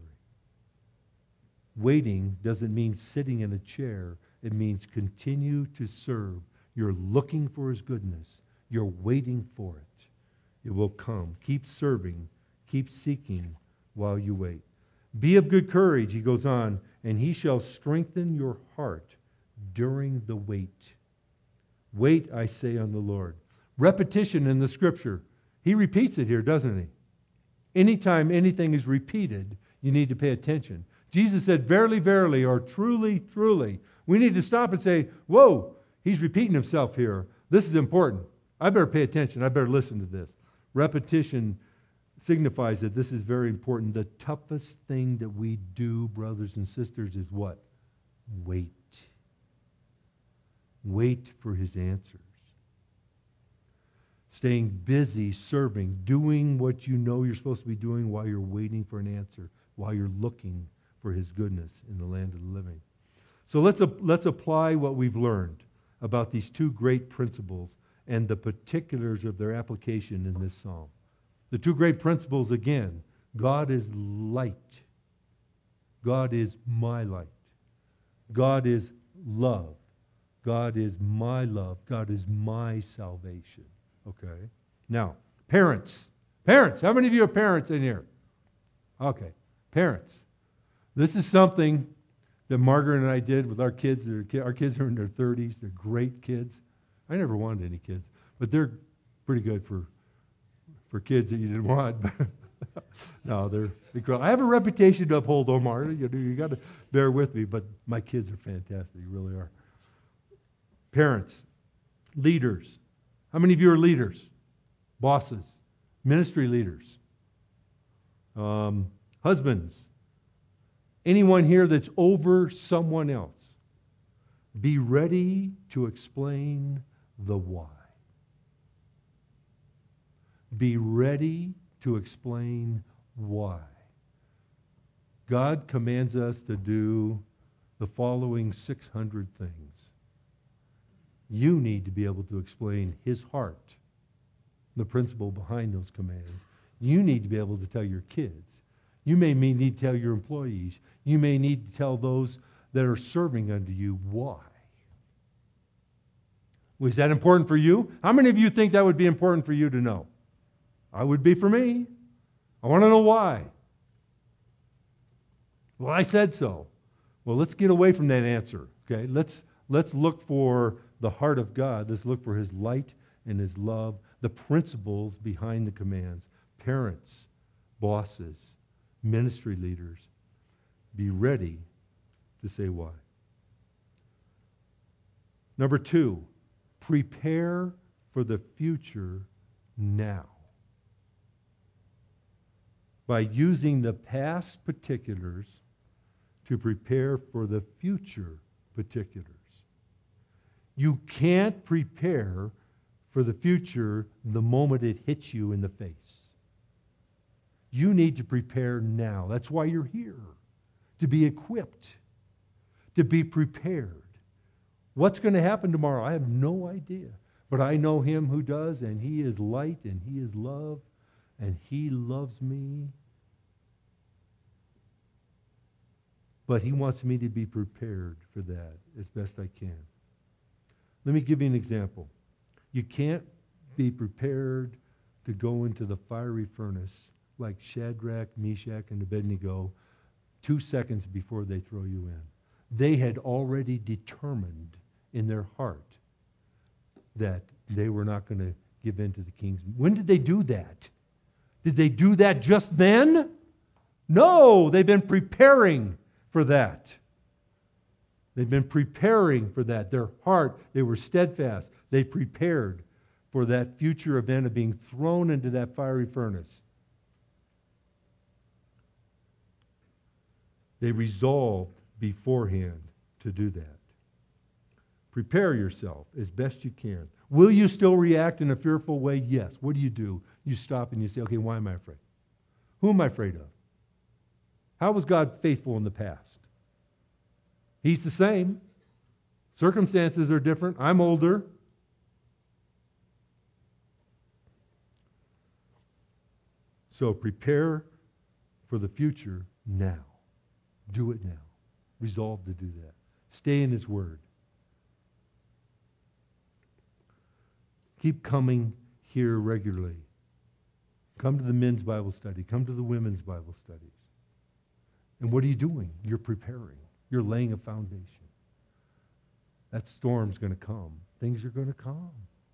Waiting doesn't mean sitting in a chair. It means continue to serve. You're looking for his goodness. You're waiting for it. It will come. Keep serving. Keep seeking while you wait. Be of good courage, he goes on, and he shall strengthen your heart during the wait. Wait, I say, on the Lord. Repetition in the Scripture. He repeats it here, doesn't he? Anytime anything is repeated, you need to pay attention. Jesus said, verily, verily, or truly, truly. We need to stop and say, whoa, he's repeating himself here. This is important. I better pay attention. I better listen to this. Repetition signifies that this is very important. The toughest thing that we do, brothers and sisters, is what? Wait. Wait for his answers. Staying busy, serving, doing what you know you're supposed to be doing while you're waiting for an answer, while you're looking for his goodness in the land of the living. So let's apply what we've learned about these 2 great principles and the particulars of their application in this psalm. The 2 great principles, again, God is light. God is my light. God is love. God is my love. God is my salvation. Okay? Now, parents. Parents. How many of you are parents in here? Okay. Parents. This is something that Margaret and I did with our kids. Our kids are in their 30s. They're great kids. I never wanted any kids, but they're pretty good for kids that you didn't want. No, they're grown. I have a reputation to uphold, Omar. You got to bear with me, but my kids are fantastic. You really are. Parents, leaders. How many of you are leaders? Bosses, ministry leaders, husbands. Anyone here that's over someone else, be ready to explain the why. Be ready to explain why. God commands us to do the following 600 things. You need to be able to explain his heart, the principle behind those commands. You need to be able to tell your kids. You may need to tell your employees. You may need to tell those that are serving under you why. Was that important for you? How many of you think that would be important for you to know? I would be for me. I want to know why. Well, I said so. Well, let's get away from that answer, okay? Let's look for the heart of God. Let's look for His light and His love, the principles behind the commands. Parents, bosses, ministry leaders, be ready to say why. Number 2, prepare for the future now. By using the past particulars to prepare for the future particulars. You can't prepare for the future the moment it hits you in the face. You need to prepare now. That's why you're here, to be equipped, to be prepared. What's going to happen tomorrow? I have no idea. But I know Him who does, and He is light, and He is love, and He loves me. But He wants me to be prepared for that as best I can. Let me give you an example. You can't be prepared to go into the fiery furnace like Shadrach, Meshach, and Abednego 2 seconds before they throw you in. They had already determined in their heart that they were not going to give in to the king's. When did they do that? Did they do that just then? No, they've been preparing for that. They've been preparing for that. Their heart, they were steadfast. They prepared for that future event of being thrown into that fiery furnace. They resolved beforehand to do that. Prepare yourself as best you can. Will you still react in a fearful way? Yes. What do? You stop and you say, okay, why am I afraid? Who am I afraid of? How was God faithful in the past? He's the same. Circumstances are different. I'm older. So prepare for the future now. Do it now. Resolve to do that. Stay in His Word. Keep coming here regularly. Come to the men's Bible study. Come to the women's Bible studies. And what are you doing? You're preparing. You're laying a foundation. That storm's going to come. Things are going to come.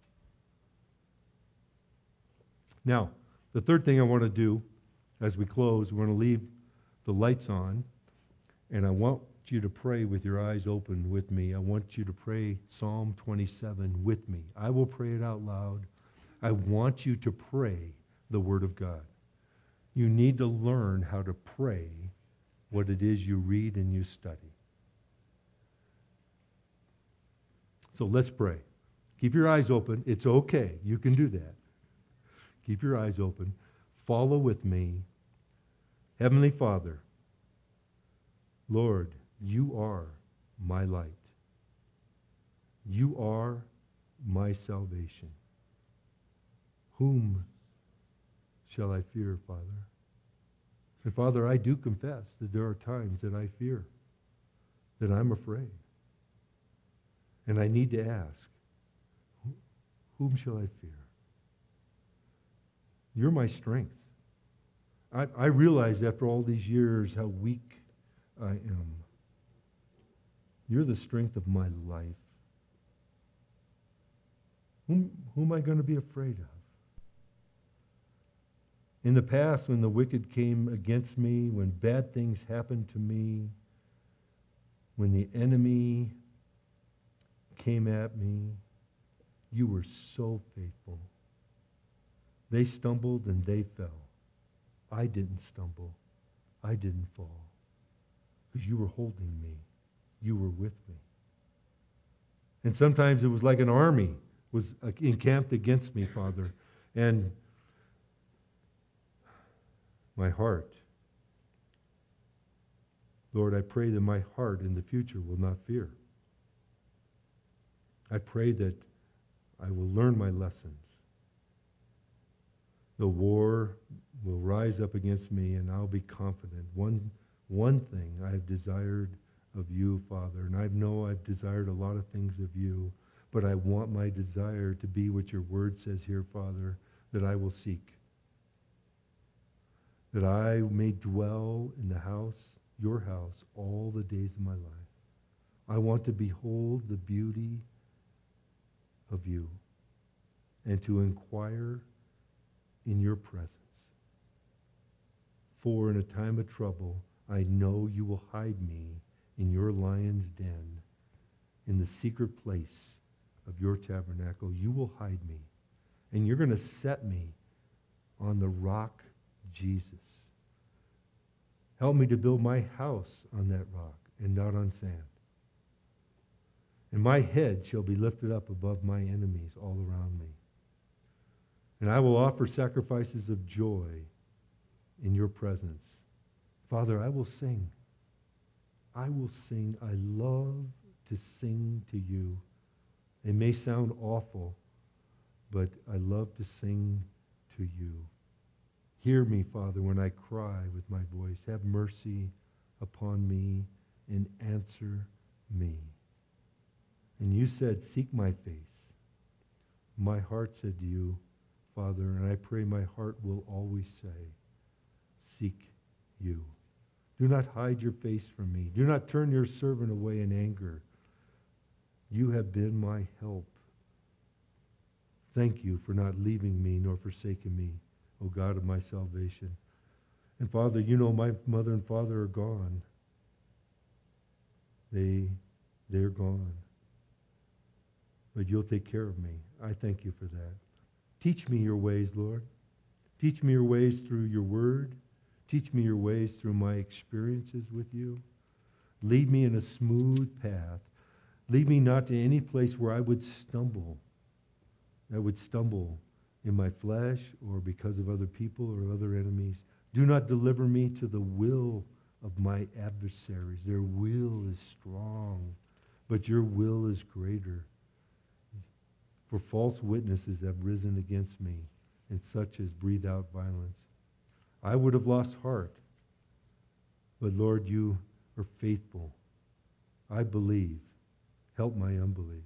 Now, the third thing I want to do as we close, we're going to leave the lights on, and I want you to pray with your eyes open with me. I want you to pray Psalm 27 with me. I will pray it out loud. I want you to pray the Word of God. You need to learn how to pray what it is you read and you study. So let's pray. Keep your eyes open. It's okay. You can do that. Keep your eyes open. Follow with me. Heavenly Father, Lord, you are my light. You are my salvation. Whom shall I fear, Father? And Father, I do confess that there are times that I fear, that I'm afraid. And I need to ask, whom shall I fear? You're my strength. I realize after all these years how weak I am. You're the strength of my life. Whom am I going to be afraid of? In the past, when the wicked came against me, when bad things happened to me, when the enemy came at me, you were so faithful. They stumbled and they fell. I didn't stumble. I didn't fall. Because you were holding me. You were with me. And sometimes it was like an army was encamped against me, Father. And my heart, Lord, I pray that my heart in the future will not fear. I pray that I will learn my lessons. The war will rise up against me, and I'll be confident. One thing I have desired of you, Father, and I know I've desired a lot of things of you, but I want my desire to be what your word says here, Father, that I will seek. That I may dwell in the house, your house, all the days of my life. I want to behold the beauty of you and to inquire in your presence. For in a time of trouble, I know you will hide me in your lion's den, in the secret place of your tabernacle. You will hide me, and you're going to set me on the rock, Jesus. Help me to build my house on that rock and not on sand. And my head shall be lifted up above my enemies all around me. And I will offer sacrifices of joy in your presence. Father, I will sing. I will sing. I love to sing to you. It may sound awful, but I love to sing to you. Hear me, Father, when I cry with my voice. Have mercy upon me and answer me. And you said, seek my face. My heart said to you, Father, and I pray my heart will always say, seek you. Do not hide your face from me. Do not turn your servant away in anger. You have been my help. Thank you for not leaving me nor forsaking me, O God of my salvation. And Father, you know my mother and father are gone. They're gone. But you'll take care of me. I thank you for that. Teach me your ways, Lord. Teach me your ways through your word. Teach me your ways through my experiences with you. Lead me in a smooth path. Lead me not to any place where I would stumble. I would stumble in my flesh or because of other people or other enemies. Do not deliver me to the will of my adversaries. Their will is strong, but your will is greater. For false witnesses have risen against me, and such as breathe out violence. I would have lost heart, but Lord, you are faithful. I believe. Help my unbelief.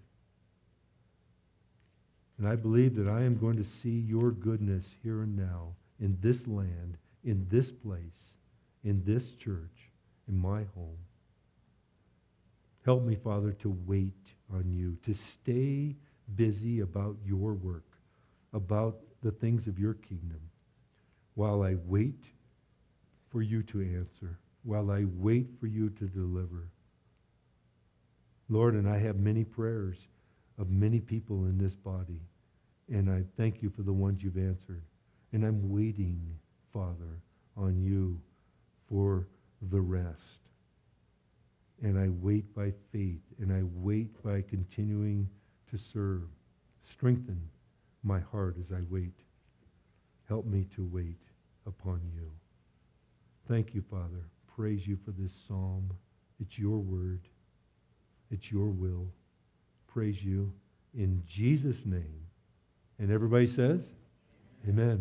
And I believe that I am going to see your goodness here and now, in this land, in this place, in this church, in my home. Help me, Father, to wait on you, to stay busy about your work, about the things of your kingdom, while I wait for you to answer, while I wait for you to deliver. Lord, and I have many prayers of many people in this body, and I thank you for the ones you've answered. And I'm waiting, Father, on you for the rest. And I wait by faith, and I wait by continuing to serve. Strengthen my heart as I wait. Help me to wait upon you. Thank you, Father. Praise you for this psalm. It's your word. It's your will. Praise you in Jesus' name. And everybody says, amen.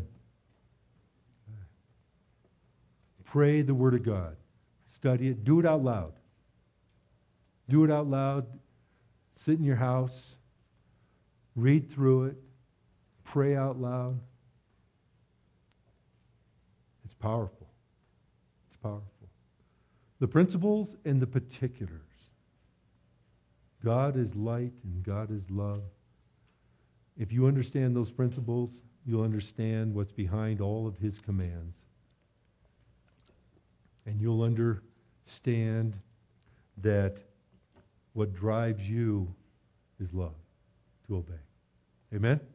Pray the word of God. Study it. Do it out loud. Do it out loud. Sit in your house. Read through it. Pray out loud. It's powerful. It's powerful. The principles and the particulars. God is light and God is love. If you understand those principles, you'll understand what's behind all of his commands. And you'll understand that what drives you is love, to obey. Amen?